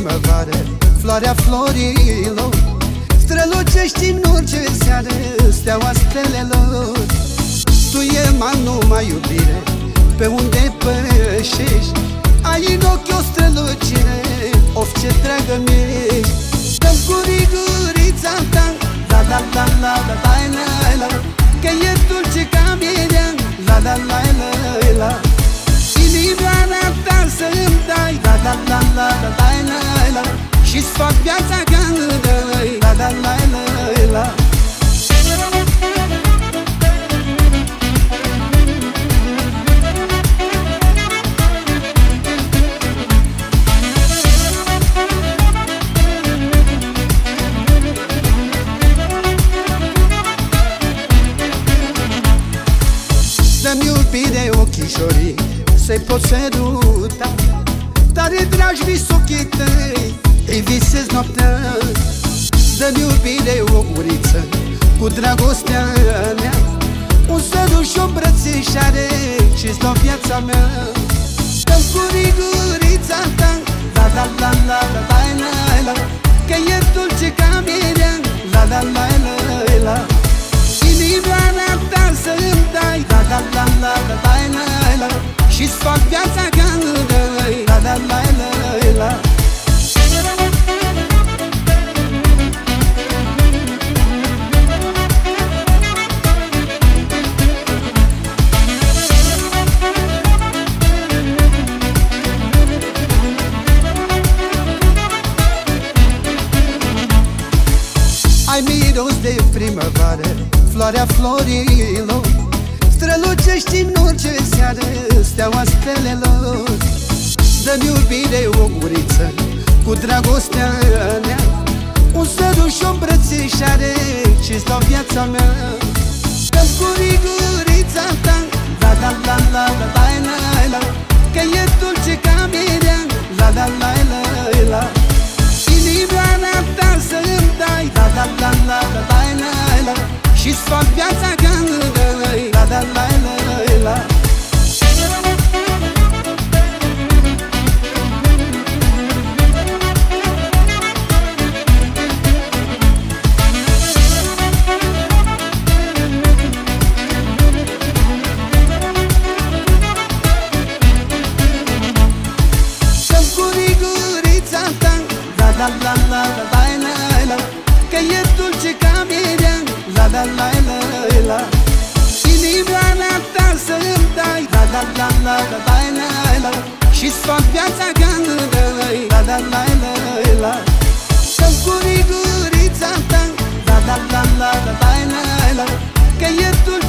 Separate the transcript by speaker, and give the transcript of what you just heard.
Speaker 1: primăvară, floarea florilor strălucești în orice seară, steaua stelelor. Tu e mai numai iubire, pe unde pășești, ai în ochi o strălucire, of ce dragă mi-ești. Dă-mi cu rigurița ta, la la la la la la la la, că e dulce ca mirea, la la la la la. Inimioara ta să-mi dai, la la la la la la la, și-ți fac viața ca îndăi, la la la la la. Dă-mi iubire ochișorii, să-i pot săruta, tare dragi vis ochii tăi, îi visez noaptea. Dă-mi iubire o guriță, cu dragostea mea, un sărut și o îmbrățișare, și-ți dau viața mea. Dă-mi cu rigurița ta, la la la la la la la, că e dulce ca mirea, la la la la la. Inimioara ta să-mi dai, la la la la la la la, și-ți fac viața ca îndăi, la la la la la. Ai miros de primăvară, floarea florilor strălucești în orice seară, steaua stelelor. Dă-mi iubire o guriță, cu dragostea mea, un sărut și o îmbrățișare, și-ți dau viața mea. Dă-mi cu rigurița ta, la la la la la la la, că e dulce ca mirea, la la la la la. Inimioara ta să-mi dai, la la la la la la la, și-ți fac viața ca îndăi, la la la la la. Dă-mi cu rigurița ta, la la la la la la la, că e dulce ca mirea, la la la la la. Inimioara ta să-mi dai, la la la la la la la, și-ți fac viața ca îndăi, la la la la la. Dă-mi cu rigurița ta, la la la la la la la, că e dulce